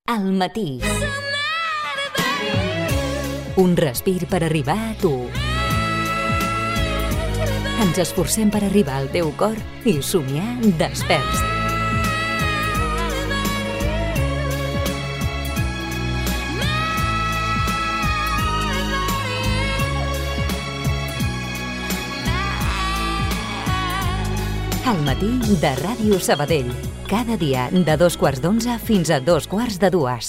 Al matí. Un respir per arribar a tu. Ens esforcem per arribar al teu cor i somiar desperts. Al matí de Ràdio Sabadell. Cada dia de 2:15 fins a 2:45.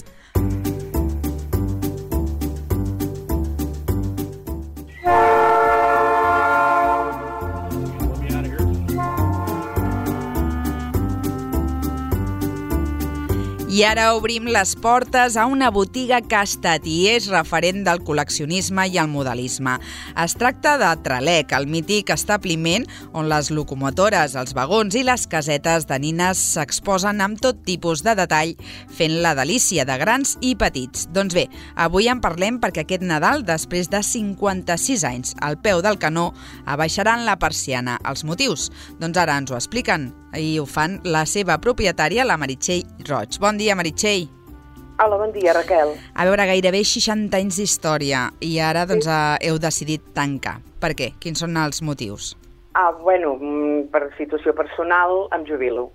I ara obrim les portes a una botiga que ha estat i és referent del col·leccionisme i el modelisme. Es tracta de Tralec, el mític establiment on les locomotores, els vagons i les casetes de nines s'exposen amb tot tipus de detall, fent la delícia de grans i petits. Doncs bé, avui en parlem perquè aquest Nadal, després de 56 anys al peu del canó, abaixaran la persiana. Els motius? Doncs ara ens ho expliquen i ho fan la seva propietària, la Meritxell Roig. Bon dia, Meritxell. Hola, bon dia, Raquel. A veure, gairebé 60 anys d'història i ara doncs, heu decidit tancar. Per què? Quins són els motius? Bueno, per situació personal em jubilo.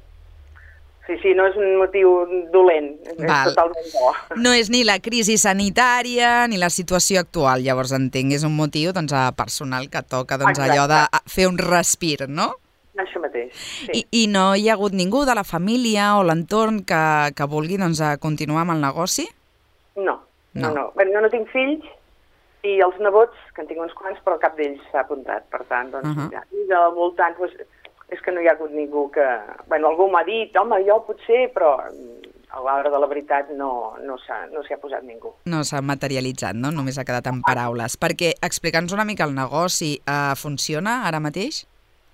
Sí, no és un motiu dolent, és totalment bo. No és ni la crisi sanitària ni la situació actual, llavors entenc, és un motiu doncs, personal que toca allò de fer un respir, no? Això mateix, sí. I no hi ha hagut ningú de la família o l'entorn que vulgui continuar amb el negoci? No. Bé, no tinc fills i els nebots, que en tinc uns quants, però cap d'ells s'ha apuntat, per tant, ja. I del voltant, és que no hi ha hagut ningú que... Bueno, algú m'ha dit, home, jo potser, però a l'hora de la veritat no s'hi ha posat ningú. No s'ha materialitzat, no? Només ha quedat en paraules. Perquè explica'ns una mica el negoci, funciona ara mateix?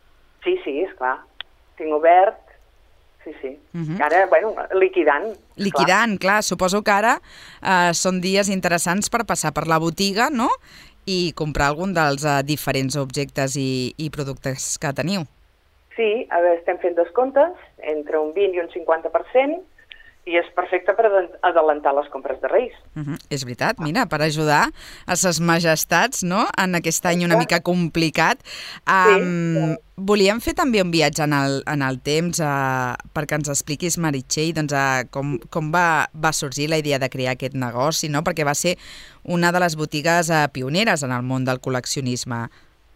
Sí, esclar. Tinc obert, sí. Ara, bueno, liquidant. Liquidant, clar. Suposo que ara són dies interessants per passar per la botiga, no?, i comprar algun dels diferents objectes i productes que teniu. Sí, estem fent descomptes entre un 20 i un 50%, i és perfecte per adelantar les compres de Reis. És veritat, mira, per ajudar a ses majestats, no?, en aquest any una mica complicat. Volíem fer també un viatge en el temps perquè ens expliquis, Meritxell, com va sorgir la idea de crear aquest negoci, no?, perquè va ser una de les botigues pioneres en el món del col·leccionisme.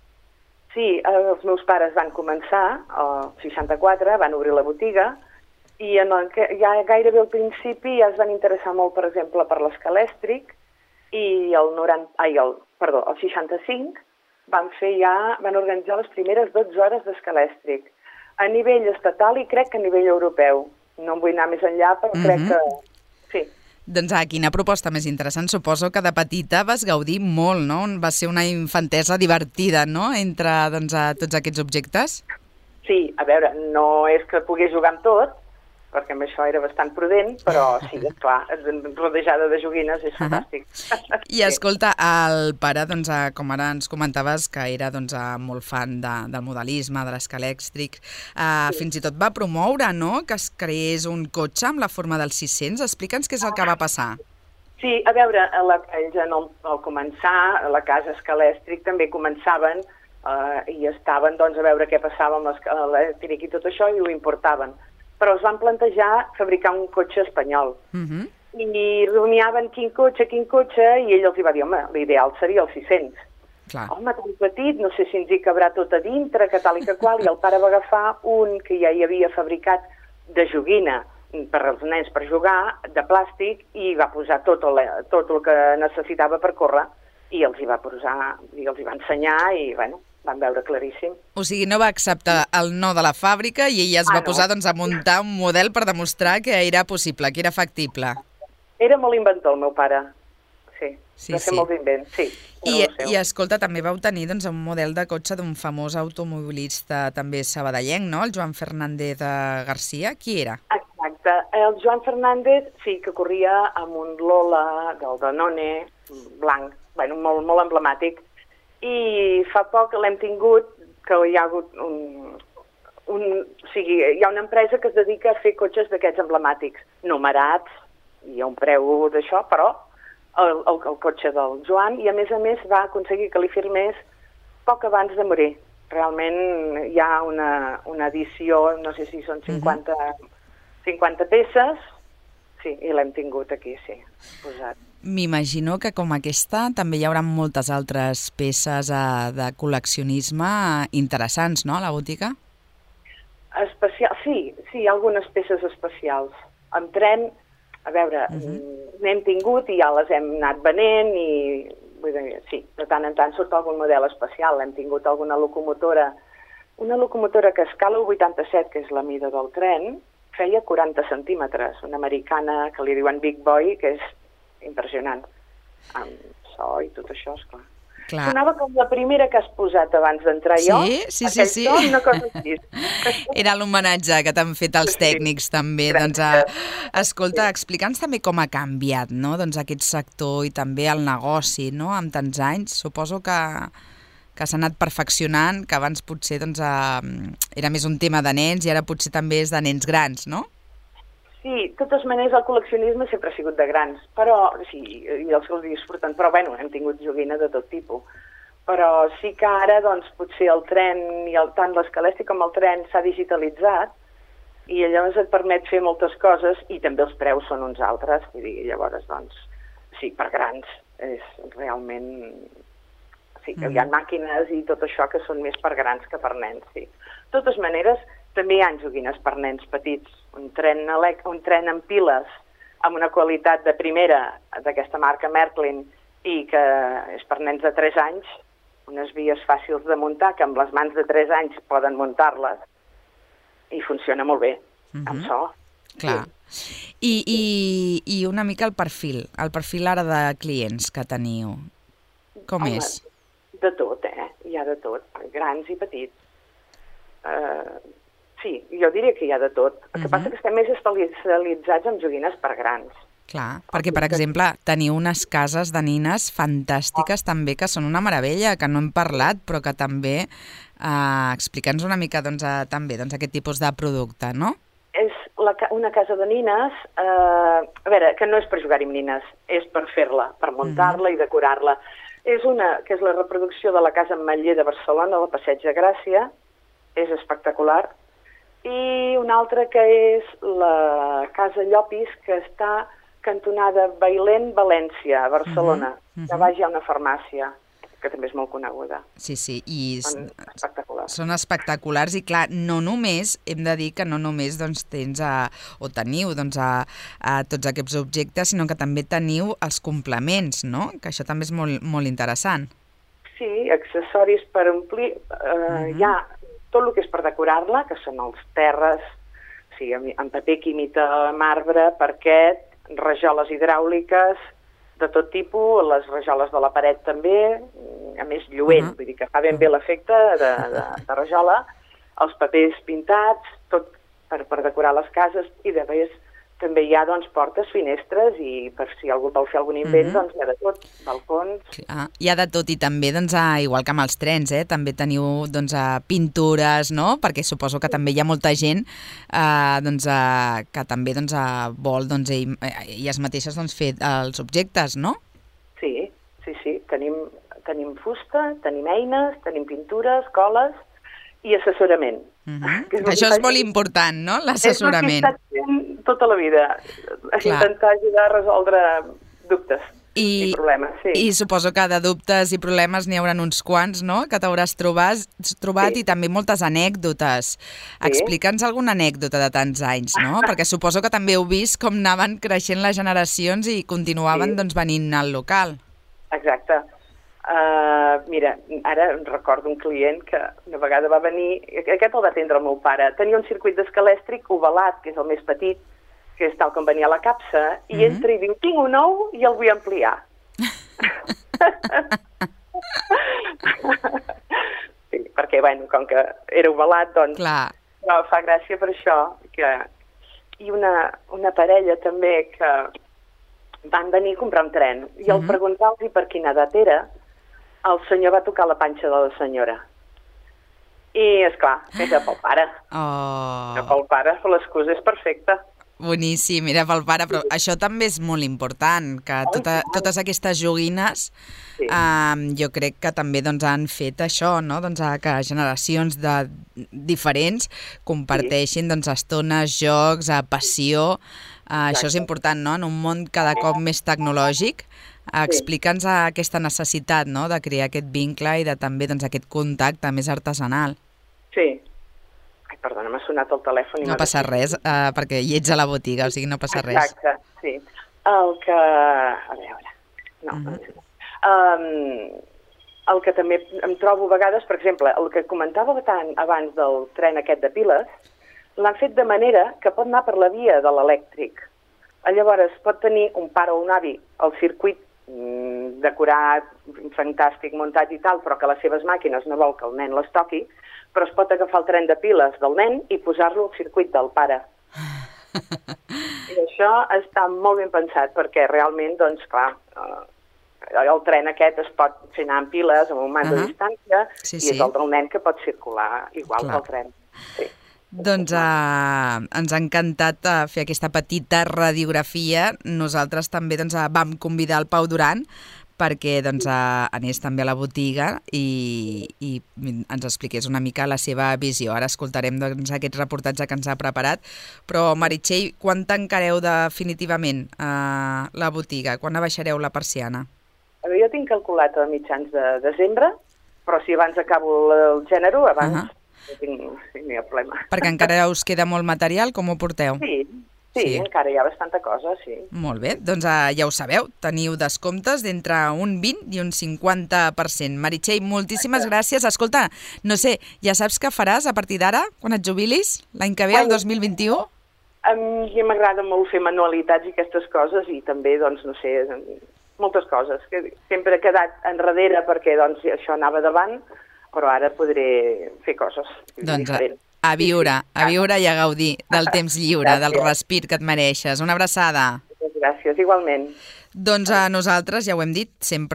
Sí, els meus pares van començar, el 64, van obrir la botiga, i ja gairebé al principi ja es van interessar molt, per exemple, per l'escalèstric, i el 65 van organitzar les primeres 12 hores d'escalèstric a nivell estatal i crec que a nivell europeu. No em vull anar més enllà, però crec que sí. Doncs quina proposta més interessant. Suposo que de petita vas gaudir molt, no? Va ser una infantesa divertida, no?, entre tots aquests objectes. Sí, a veure, no és que pogués jugar amb tot, perquè amb això era bastant prudent, però sí, clar, rodejada de joguines és fantàstic. I escolta, el pare, com ara ens comentaves, que era molt fan del modelisme, de l'escalèstric, fins i tot va promoure, no?, que es creés un cotxe amb la forma del 600. Explica'ns què és el que va passar. Sí, a veure, ells al començar, a la casa escalèstric també començaven i estaven a veure què passava amb l'escalèstric i tot això i ho importaven. Però es van plantejar fabricar un cotxe espanyol. I rumiaven quin cotxe, i ell els va dir, home, l'ideal seria el 600. Clar. Home, tan petit, no sé si ens hi cabrà tot a dintre, que tal i que qual, i el pare va agafar un que ja hi havia fabricat de joguina per als nens per jugar, de plàstic, i va posar tot el que necessitava per córrer, i els hi va posar, i els hi va ensenyar, i bueno, van veure claríssim. O sigui, no va acceptar el no de la fàbrica i ella es va posar a muntar un model per demostrar que era possible, que era factible. Era molt inventor, el meu pare. Sí, va fer molts invents, sí. I escolta, també vau tenir un model de cotxe d'un famós automobilista també sabadellenc, no?, el Joan Fernández Garcia. Qui era? Exacte. El Joan Fernández sí que corria amb un Lola del Danone blanc, bueno, molt emblemàtic. I fa poc l'hem tingut, que hi ha hagut hi ha una empresa que es dedica a fer cotxes d'aquests emblemàtics, numerats, hi ha un preu d'això, però el cotxe del Joan, i a més va aconseguir que li firmés poc abans de morir. Realment hi ha una edició, no sé si són 50 peces, sí, i l'hem tingut aquí, sí, posat. M'imagino que com aquesta també hi haurà moltes altres peces de col·leccionisme interessants, no?, a la botiga? Sí, algunes peces especials. En tren, a veure, n'hem tingut i ja les hem anat venent i, vull dir, sí, de tant en tant surt algun model especial. Hem tingut alguna locomotora, una locomotora que a escala 87, que és la mida del tren, feia 40 centímetres, una americana que li diuen Big Boy, que és impressionant, amb so i tot això, esclar. Sonava com la primera que has posat abans d'entrar jo. Sí. Una cosa així. Era l'homenatge que t'han fet els tècnics també. Doncs, escolta, explica'ns també com ha canviat, no?, doncs aquest sector i també el negoci, no?, amb tants anys. Suposo que s'ha anat perfeccionant, que abans potser doncs, era més un tema de nens i ara potser també és de nens grans, no? Sí, de totes maneres el col·leccionisme sempre ha sigut de grans, però sí, i els que els disfruten, però bueno, hem tingut joguina de tot tipus. Però sí que ara, doncs, potser el tren, i tant l'escalèstic com el tren s'ha digitalitzat, i llavors et permet fer moltes coses, i també els preus són uns altres, vull dir, llavors, doncs, sí, per grans, és realment... Sí, que hi ha màquines i tot això que són més per grans que per nens, sí. De totes maneres, també hi ha joguines per nens petits. Un tren amb piles, amb una qualitat de primera, d'aquesta marca Märklin, i que és per nens de 3 anys, unes vies fàcils de muntar, que amb les mans de 3 anys poden muntar-les, i funciona molt bé, amb so. Clar. I una mica el perfil ara de clients que teniu. Com és? De tot, hi ha de tot, grans i petits. Sí, jo diria que hi ha de tot. El que passa que estem més especialitzats en joguines per grans. Clar, perquè, per exemple, teniu unes cases de nines fantàstiques també, que són una meravella, que no hem parlat, però que també explica'ns una mica també aquest tipus de producte, no? És una casa de nines, a veure, que no és per jugar-hi amb nines, és per fer-la, per muntar-la i decorar-la. És una que és la reproducció de la Casa Ametller de Barcelona, al Passeig de Gràcia, és espectacular, i una altra que és la Casa Llopis, que està cantonada Bailén, València, a Barcelona, que baix hi ha una farmàcia, que també és molt coneguda. Sí, i són espectaculars i clar, no només, hem de dir que no només tens teniu tots aquests objectes, sinó que també teniu els complements, no? Que això també és molt interessant. Sí, accessoris per omplir, hi ha tot el que és per decorar-la, que són els terres, sí, en paper que imita marbre, parquet, rajoles hidràuliques, de tot tipus, les rajoles de la paret també, a més lluent, vull dir que fa ben bé l'efecte de rajola, els papers pintats, tot per decorar les cases, i de més també hi ha portes, finestres, i per si algú vol fer algun invent, hi ha de tot, balcons... Hi ha de tot, i també, igual que amb els trens, també teniu pintures, no? Perquè suposo que també hi ha molta gent que també vol elles mateixes fer els objectes, no? Sí. Tenim fusta, tenim eines, tenim pintures, coles i assessorament. Això és molt important, no?, l'assessorament. És el que he estat fent tota la vida, intentar ajudar a resoldre dubtes i problemes. Sí. I suposo que de dubtes i problemes n'hi haurà uns quants, no?, que t'hauràs trobat i també moltes anècdotes. Explica'ns alguna anècdota de tants anys, no?, perquè suposo que també heu vist com anaven creixent les generacions i continuaven venint al local. Exacte. Mira, ara recordo un client que una vegada va venir, aquest el va atendre el meu pare, tenia un circuit d'escalèstric ovalat, que és el més petit, que és tal com venia la capsa, i entra i diu, tinc un nou i el vull ampliar. Sí, perquè, bueno, com que era ovalat, doncs no, fa gràcia per això. I una parella també que van venir a comprar un tren, i al preguntar-los per quina edat era, el senyor va tocar la panxa de la senyora. I, esclar, era pel pare. Era pel pare, l'excusa és perfecta. Boníssim, era pel pare, però això també és molt important, que totes aquestes joguines jo crec que també han fet això, no? Que generacions diferents comparteixin estones, jocs, passió. Això és important, no? En un món cada cop més tecnològic. Explica'ns aquesta necessitat, no?, de crear aquest vincle i de també aquest contacte més artesanal. Sí. Ai, perdona, m'ha sonat el telèfon. No passa res, perquè hi ets a la botiga, o sigui, no passa res. Exacte, sí. El que... A veure... No, el que també em trobo a vegades, per exemple, el que comentava abans del tren aquest de piles, l'han fet de manera que pot anar per la via de l'elèctric. Llavors, pot tenir un pare o un avi al circuit decorat, fantàstic, muntat i tal, però que les seves màquines no vol que el nen les toqui, però es pot agafar el tren de piles del nen i posar-lo al circuit del pare. I això està molt ben pensat, perquè realment, doncs, clar, el tren aquest es pot fer anar amb piles, amb un mando de distància, i és el del nen que pot circular igual que el tren. Sí. Doncs ens ha encantat fer aquesta petita radiografia. Nosaltres també vam convidar el Pau Duran perquè anés també a la botiga i ens expliqués una mica la seva visió. Ara escoltarem aquest reportatge que ens ha preparat. Però, Meritxell, quan tancareu definitivament la botiga? Quan abaixareu la persiana? Jo tinc calculat a mitjans de desembre, però si abans acabo el gènere, abans... No hi ha problema. Perquè encara us queda molt material, com ho porteu? Sí, encara hi ha bastanta cosa, sí. Molt bé, doncs ja ho sabeu, teniu descomptes d'entre un 20 i un 50%. Meritxell, moltíssimes gràcies. Escolta, no sé, ja saps què faràs a partir d'ara, quan et jubilis, l'any que ve, el 2021? A mi m'agrada molt fer manualitats i aquestes coses i també, doncs, no sé, moltes coses. Sempre he quedat enrere perquè doncs, això anava davant, però ara podré fer coses diferents. A viure i a gaudir del temps lliure, del respir que et mereixes. Una abraçada. Gràcies, igualment. Doncs nosaltres, ja ho hem dit, sempre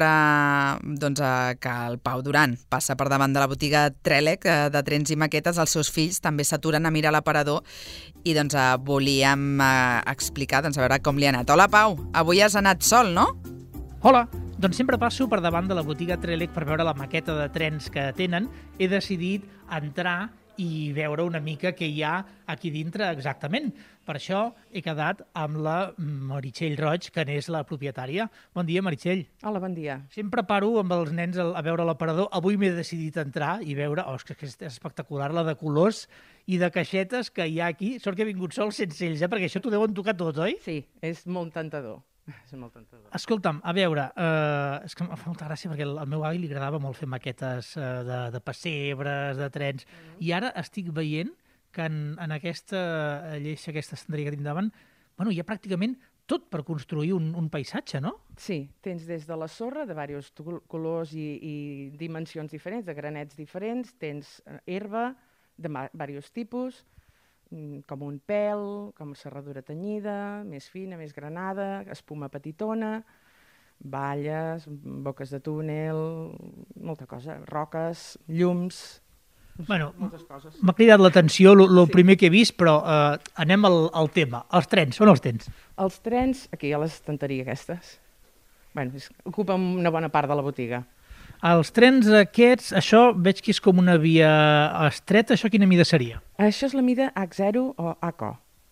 que el Pau Duran passa per davant de la botiga Trelec de trens i maquetes, els seus fills també s'aturen a mirar l'aparador i volíem explicar, a veure com li ha anat. Hola, Pau, avui has anat sol, no? Hola, doncs sempre passo per davant de la botiga Trelec per veure la maqueta de trens que tenen. He decidit entrar i veure una mica què hi ha aquí dintre exactament. Per això he quedat amb la Meritxell Roig, que n'és la propietària. Bon dia, Meritxell. Hola, bon dia. Sempre paro amb els nens a veure l'aparador. Avui m'he decidit entrar i veure... que és espectacular, la de colors i de caixetes que hi ha aquí. Sort que he vingut sol sense ells, perquè això t'ho deuen tocar tot, oi? Sí, és molt tentador. Escolta'm, a veure, és que em fa molta gràcia perquè al meu avi li agradava molt fer maquetes de pessebres, de trens, i ara estic veient que en aquesta lleixa, aquesta estanteria que tenim davant, hi ha pràcticament tot per construir un paisatge, no? Sí, tens des de la sorra de diversos colors i dimensions diferents, de granets diferents, tens herba de diversos tipus, com un pèl, com serradura tenyida, més fina, més granada, espuma petitona, balles, boques de túnel, molta cosa, roques, llums, moltes coses. M'ha cridat l'atenció el primer que he vist, però anem al tema. Els trens, on els tens? Els trens, aquí a l'estanteria aquestes. Ocupen una bona part de la botiga. Els trens aquests, això veig que és com una via estreta, això quina mida seria? Això és la mida H0 o HO.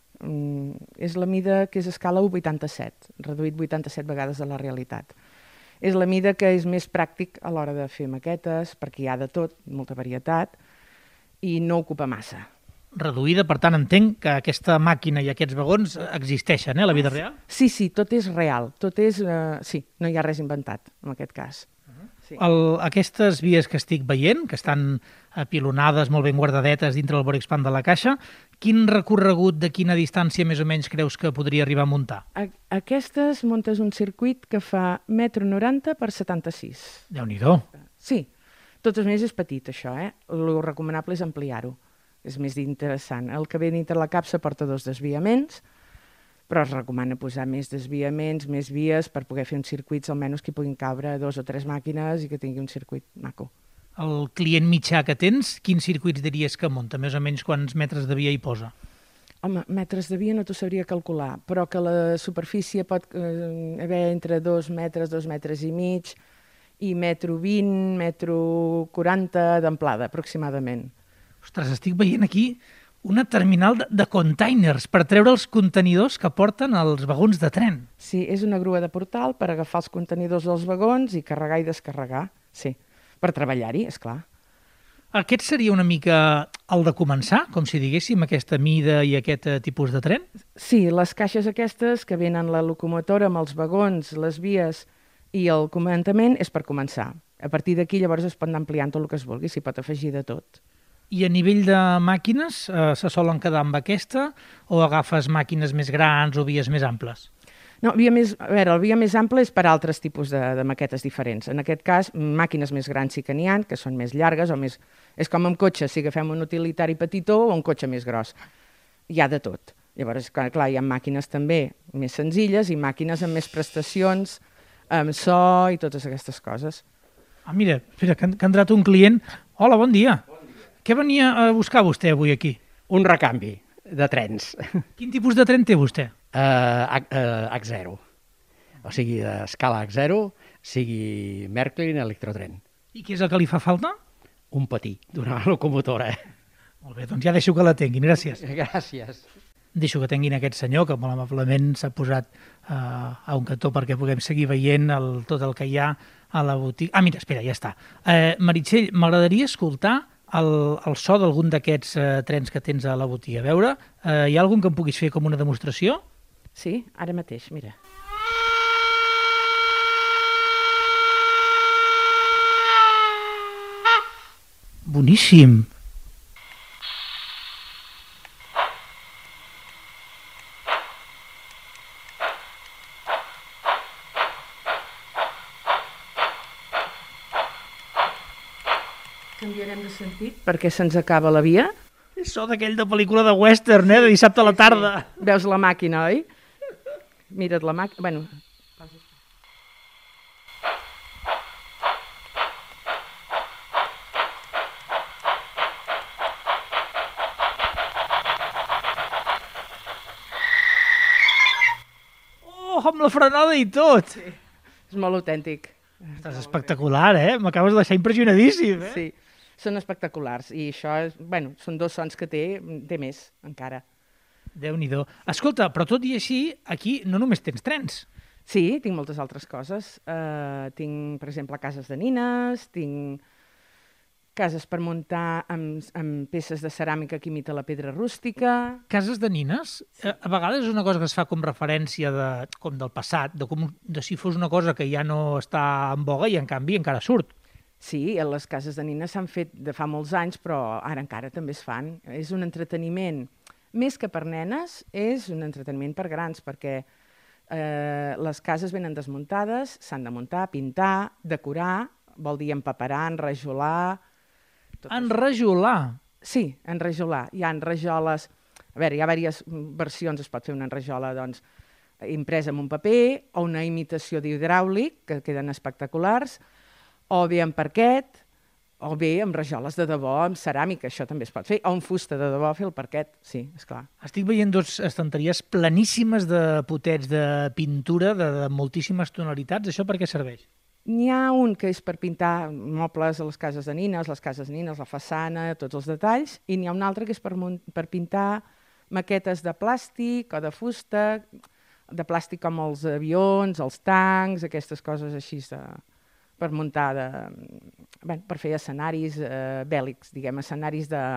És la mida que és escala 1,87, reduït 87 vegades a la realitat. És la mida que és més pràctic a l'hora de fer maquetes, perquè hi ha de tot, molta varietat, i no ocupa massa. Reduïda, per tant, entenc que aquesta màquina i aquests vagons existeixen, a la vida real? Sí, tot és real, sí, no hi ha res inventat, en aquest cas. Sí. Aquestes vies que estic veient, que estan apilonades, molt ben guardadetes dintre del Borexpan de la caixa, quin recorregut de quina distància més o menys creus que podria arribar a muntar? Aquestes muntes un circuit que fa 1,90 m per 76. Déu-n'hi-do. Sí, tot més és petit això, El recomanable és ampliar-ho, és més interessant. El que ve dintre la capsa porta 2 desviaments, però es recomana posar més desviaments, més vies, per poder fer uns circuits almenys que hi puguin cabre 2 o 3 màquines i que tingui un circuit maco. El client mitjà que tens, quins circuits diries que munta? Més o menys quants metres de via hi posa? Home, metres de via no t'ho sabria calcular, però que la superfície pot haver entre 2 metres, 2 metres i mig, i metro 20, metro 40 d'amplada, aproximadament. Ostres, estic veient aquí una terminal de containers per treure els contenidors que porten els vagons de tren. Sí, és una grua de portal per agafar els contenidors dels vagons i carregar i descarregar, sí. Per treballar-hi, esclar. Aquest seria una mica el de començar, com si diguéssim, aquesta mida i aquest tipus de tren? Sí, les caixes aquestes que venen la locomotora amb els vagons, les vies i el comandament és per començar. A partir d'aquí llavors es pot anar ampliant tot el que es vulgui, s'hi pot afegir de tot. I a nivell de màquines, se solen quedar amb aquesta o agafes màquines més grans o vies més amples? No, el via més ample és per altres tipus de maquetes diferents. En aquest cas, màquines més grans sí que n'hi ha, que són més llargues o més... És com amb cotxes, si agafem un utilitari petitó o un cotxe més gros. Hi ha de tot. Llavors, clar, hi ha màquines també més senzilles i màquines amb més prestacions, amb so i totes aquestes coses. Ah, mira, espera, que ha entrat un client. Hola, bon dia. Què venia a buscar vostè avui aquí? Un recanvi de trens. Quin tipus de tren té vostè? H0. O sigui, escala H0, sigui Märklin, electrotren. I què és el que li fa falta? Un patí d'una locomotora. Molt bé, doncs ja deixo que la tinguin, gràcies. Gràcies. Deixo que tinguin aquest senyor, que molt amablement s'ha posat a un cantó perquè puguem seguir veient tot el que hi ha a la botiga. Ah, mira, espera, ja està. Meritxell, m'agradaria escoltar el so d'algun d'aquests trens que tens a la botiga. A veure, hi ha algun que em puguis fer com una demostració? Sí, ara mateix, mira. Boníssim. Canviarem de sentit perquè se'ns acaba la via. És so d'aquell de pel·lícula de western, de dissabte a la tarda. Sí. Veus la màquina, oi? Mira't la màquina... Bueno. Oh, amb la frenada i tot! Sí, és molt autèntic. Estàs espectacular, M'acabes de deixar impressionadíssim, Sí, són espectaculars. I això, són 2 sons que té més, encara. Déu-n'hi-do. Escolta, però tot i així, aquí no només tens trens. Sí, tinc moltes altres coses. Tinc, per exemple, cases de nines, tinc cases per muntar amb peces de ceràmica que imita la pedra rústica. Cases de nines? A vegades és una cosa que es fa com referència com del passat, de si fos una cosa que ja no està en boga i en canvi encara surt. Sí, les cases de nines s'han fet de fa molts anys, però ara encara també es fan. És un entreteniment, més que per nenes, és un entreteniment per grans, perquè les cases venen desmuntades, s'han de muntar, pintar, decorar, vol dir empaperar, enrajolar... Enrajolar? Sí, enrajolar. Hi ha enrajoles... A veure, hi ha diverses versions, es pot fer una enrajola, doncs, impresa en un paper, o una imitació d'hidràulic, que queden espectaculars, o bé en parquet, o bé amb rajoles de debò, amb ceràmica, això també es pot fer, o amb fusta de debò, fer el parquet, sí, esclar. Estic veient 2 estanteries planíssimes de potets de pintura de moltíssimes tonalitats. Això per què serveix? N'hi ha un que és per pintar mobles a les cases de nines, la façana, tots els detalls, i n'hi ha un altre que és per pintar maquetes de plàstic o de fusta, de plàstic com els avions, els tancs, aquestes coses així per muntar, per fer escenaris bèl·lics, diguem, escenaris de...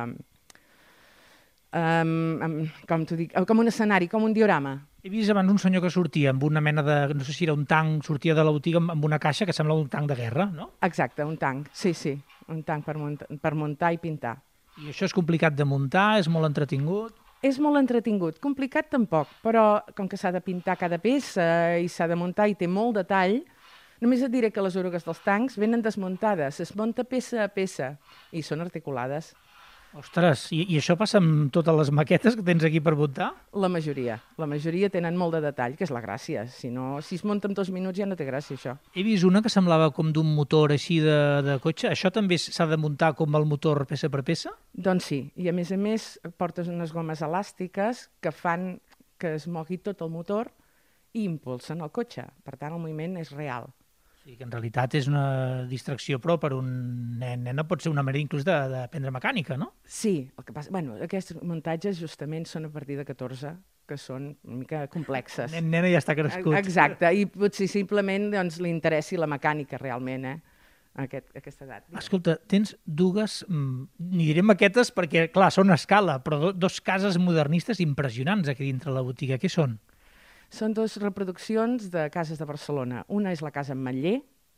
com un escenari, com un diorama. He vist abans un senyor que sortia amb una mena de, no sé si era un tanc, sortia de la botiga amb una caixa que sembla un tanc de guerra, no? Exacte, un tanc, sí, un tanc per muntar i pintar. I això és complicat de muntar, és molt entretingut? És molt entretingut, complicat tampoc, però com que s'ha de pintar cada peça i s'ha de muntar i té molt detall, només et diré que les orugues dels tancs venen desmuntades, es munta peça a peça i són articulades. Ostres, i això passa amb totes les maquetes que tens aquí per muntar? La majoria tenen molt de detall, que és la gràcia. Si es munta en 2 minuts ja no té gràcia, això. He vist una que semblava com d'un motor així de cotxe. Això també s'ha de muntar com el motor peça per peça? Doncs sí, i a més portes unes gomes elàstiques que fan que es mogui tot el motor i impulsen el cotxe. Per tant, el moviment és real. Sí, que en realitat és una distracció, però per un nen pot ser una manera inclús d'aprendre mecànica, no? Sí, el que passa... aquests muntatges justament són a partir de 14, que són una mica complexes. Nena ja està crescut. Exacte, i potser simplement li interessi la mecànica realment, a aquesta edat. Escolta, tens dues, ni diré maquetes perquè, clar, són a escala, però dos cases modernistes impressionants aquí dintre la botiga. Què són? Són 2 reproduccions de cases de Barcelona. Una és la casa Ametller,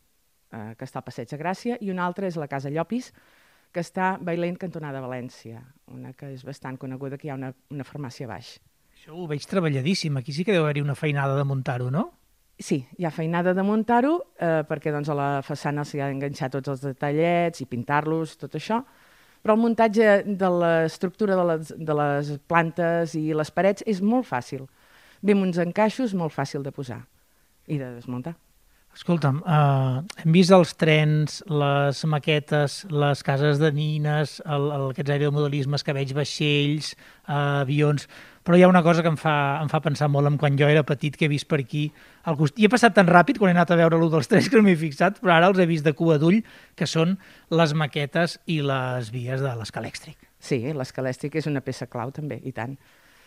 que està al Passeig de Gràcia, i una altra és la casa Llopis, que està a Bailén, cantonada València, una que és bastant coneguda, que hi ha una farmàcia a baix. Això ho veig treballadíssim. Aquí sí que deu haver-hi una feinada de muntar-ho, no? Sí, hi ha feinada de muntar-ho, perquè a la façana s'hi ha d'enganxar tots els detallets i pintar-los, tot això, però el muntatge de l'estructura de les plantes i les parets és molt fàcil. Ve amb uns encaixos molt fàcil de posar i de desmuntar. Escolta'm, hem vist els trens, les maquetes, les cases de nines, aquests aeromodelismes que veig, vaixells, avions, però hi ha una cosa que em fa pensar molt en quan jo era petit, que he vist per aquí. I he passat tan ràpid quan he anat a veure l'un dels trens que no m'he fixat, però ara els he vist de cua d'ull, que són les maquetes i les vies de l'escalèxtric. Sí, l'escalèxtric és una peça clau també, i tant.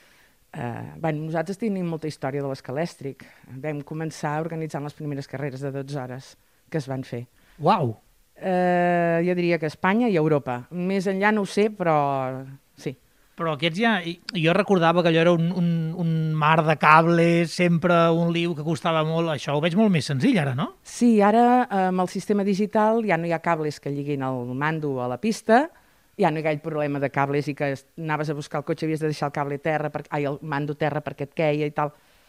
Nosaltres tenim molta història de l'escalèxtric. Vam començar organitzant les primeres carreres de 12 hores que es van fer. Uau! Jo diria que a Espanya i a Europa. Més enllà no ho sé, però sí. Però aquests ja... Jo recordava que allò era un mar de cables, sempre un liu que costava molt. Això ho veig molt més senzill ara, no? Sí, ara amb el sistema digital ja no hi ha cables que lliguin el mando a la pista, ja no hi ha aquell problema de cables i que anaves a buscar el cotxe, havies de deixar el cable terra, el mando terra perquè et queia i tal.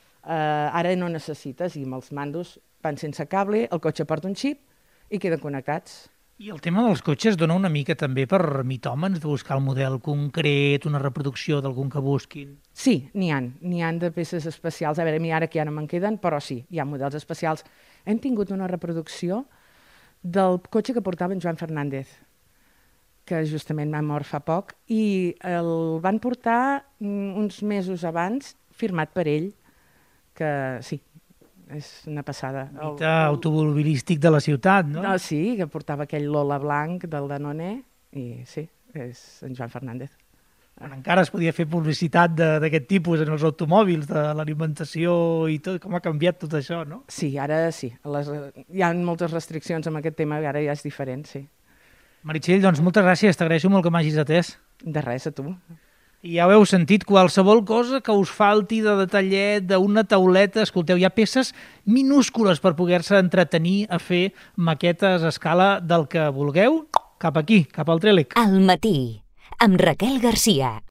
Ara no necessites, i amb els mandos van sense cable, el cotxe porta un xip i queden connectats. I el tema dels cotxes dona una mica també per mitòmens de buscar el model concret, una reproducció d'algun que busquin. Sí, n'hi ha de peces especials. A veure, a mi ara que ja no me'n queden, però sí, hi ha models especials. Hem tingut una reproducció del cotxe que portava en Joan Fernández, que justament va mort fa poc, i el van portar uns mesos abans, firmat per ell, que sí, és una passada. Mite automobilístic de la ciutat, no? Sí, que portava aquell Lola blanc del Danone, i sí, és en Joan Fernández. Encara es podia fer publicitat d'aquest tipus en els automòbils, de l'alimentació i tot, com ha canviat tot això, no? Sí, ara sí. Hi ha moltes restriccions amb aquest tema, ara ja és diferent, sí. Meritxell, doncs moltes gràcies, t'agraeixo molt que m'hagis atès. De res, a tu. I ja ho heu sentit, qualsevol cosa que us falti de detallet, d'una tauleta, escolteu, hi ha peces minúscules per poder-se entretenir a fer maquetes a escala del que vulgueu, cap aquí, cap al Trelec. Al matí, amb Raquel Garcia.